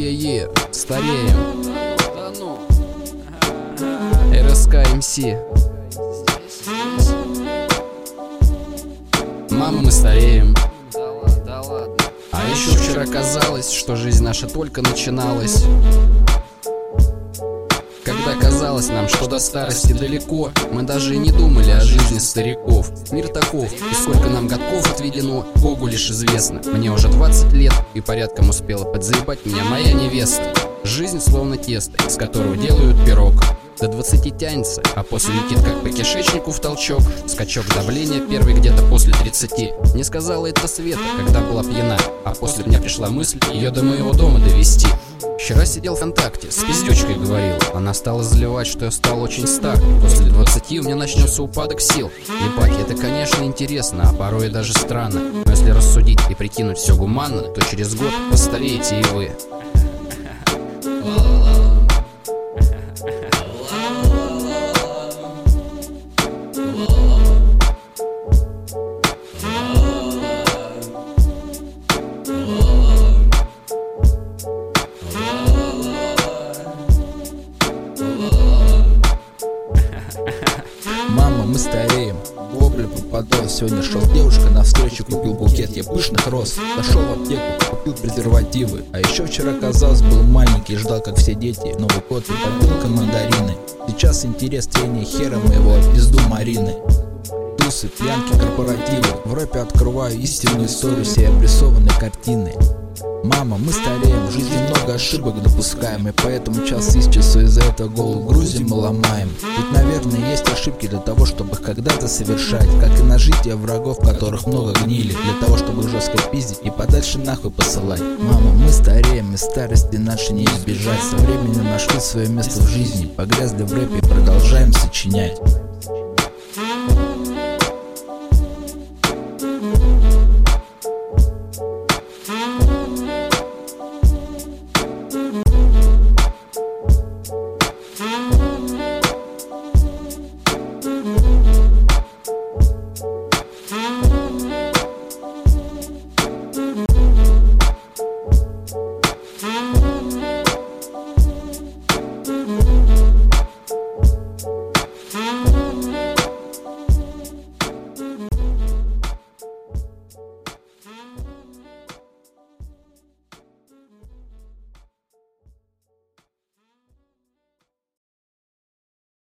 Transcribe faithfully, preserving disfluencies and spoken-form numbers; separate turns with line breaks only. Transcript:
Е-е-е, стареем. Да ну. эр эс ка эм си. Мама, мы стареем. Да ладно, да ладно. А еще вчера казалось, что жизнь наша только начиналась. Когда казалось нам, что до старости далеко, мы даже и не думали о жизни стариков. Мир таков, и сколько нам годков отведено, Богу лишь известно. Мне уже двадцать лет, и порядком успела подзаебать меня моя невеста. Жизнь словно тесто, из которого делают пирог. До двадцати тянется, а после летит как по кишечнику в толчок. Скачок давления первый где-то после тридцати. Не сказала это Света, когда была пьяна, а после меня пришла мысль ее до моего дома довести. Вчера сидел ВКонтакте, с пиздючкой говорил. Она стала заливать, что я стал очень стар. После двадцати у меня начнется упадок сил. Ебать, это конечно интересно, а порой даже странно. Но если рассудить и прикинуть все гуманно, то через год постареете и вы.
Мама, мы стареем. Вопля попадал. Сегодня шел с девушкой навстречу, купил букет я пышных роз. Зашел в аптеку, купил презервативы. А еще вчера, казалось, был маленький, ждал, как все дети, Новый год и попилка мандарины. Сейчас интерес трения хера моего, пизду Марины. Тусы, пьянки, корпоративы. В рэпе открываю истинную историю всей обрисованной картины. Мама, мы стареем, в жизни много ошибок допускаем, и поэтому час из часу из-за этого голову грузим и ломаем. Ведь, наверное, есть ошибки для того, чтобы их когда-то совершать, как и нажитие врагов, которых много гнили, для того, чтобы их жестко пиздить и подальше нахуй посылать. Мама, мы стареем, и старости нашей не избежать. Со временем нашли свое место в жизни, погрязли в рэпе и продолжаем сочинять.